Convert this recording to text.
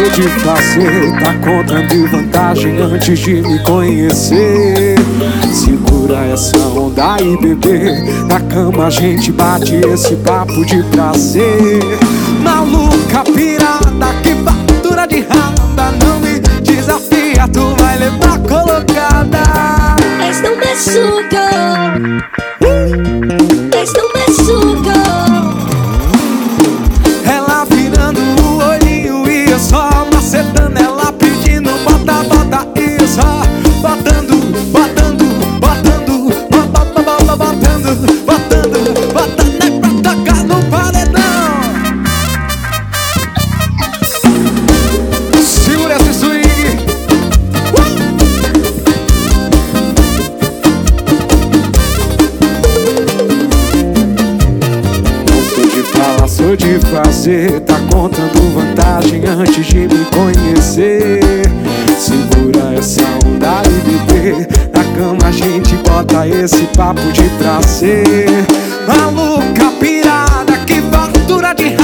sou de fazer, tá contando vantagem antes de me conhecer. Segura essa onda aí, bebê, na cama a gente bate esse papo de prazer. Maluca, pirada, que fartura de rada, não me desafia, tu vai levar colocada. Eles não me sugam, eles não me sugam. Ela virando o olhinho e eu só macetando, ela pedindo bota, bota e eu só botando, botando, botando, botando, botando, botando, botando é pra tocar no paredão. Segura esse swing. Sou de fazer, tá contando vantagem antes de me conhecer. Segura essa onda e bebê, na cama a gente bota esse papo de prazer. Maluca, pirada, que fartura de